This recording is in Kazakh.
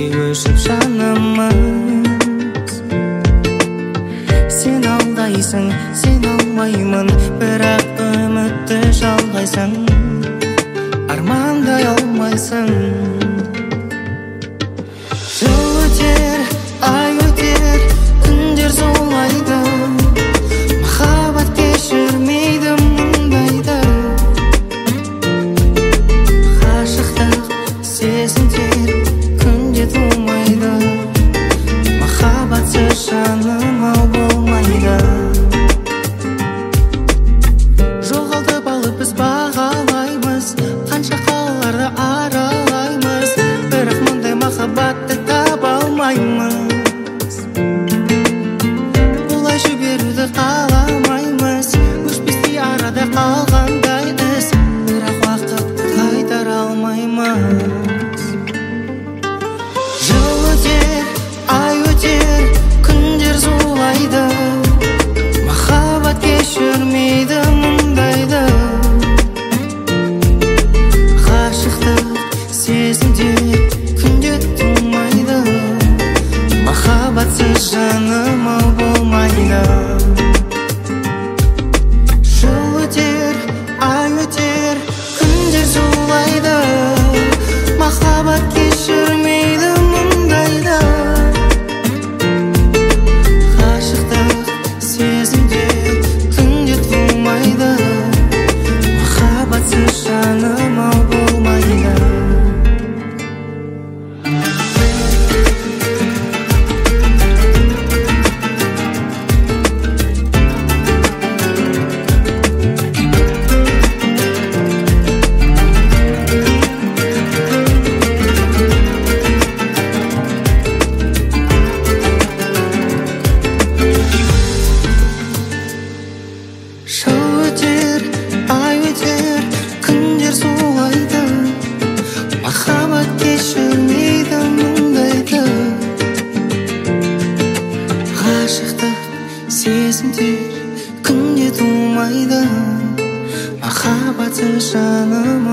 өшіп жанымыз. Сен алдайсың, сен алмаймын, бірақ үмітті жалғайсың, армандай алмайсың. Жыл өтер, ай өтер, күндер зулайды, махаббат кешірмейді мұндайды. Ғашықтық сезімдер күнде тумайды, махаббатсыз жаным ау болмайды. Жоғалтып алып біз бағалаймыз, қанша қалаларды аралаймыз, бірақ мұндай махаббатты таба алмаймыз. Олай жіберуді қаламаймыз, өшпестей арада қалғандай із, бірақ уақыт қайтара алмаймыз. Жыл өтер, ай өтер, күндер зулайды, махаббат кешірмейді мұндайды. Ғашықтық сезімдер күнде тумайды, махаббатсыз жаным ау болмайды. Жыл өтер, ай өтер, күндер зулайды, махаббат кешірмейді мұндайды. Ғашықтық сезімдер күнде тумайды, махаббатсыз жаным ау болмайды. Жыл өтер, ай өтер, күндер зулайды, махаббат кешірмейді мұндайды. Ғашықтық сезімдер күнде тумайды, махаббатсыз жаным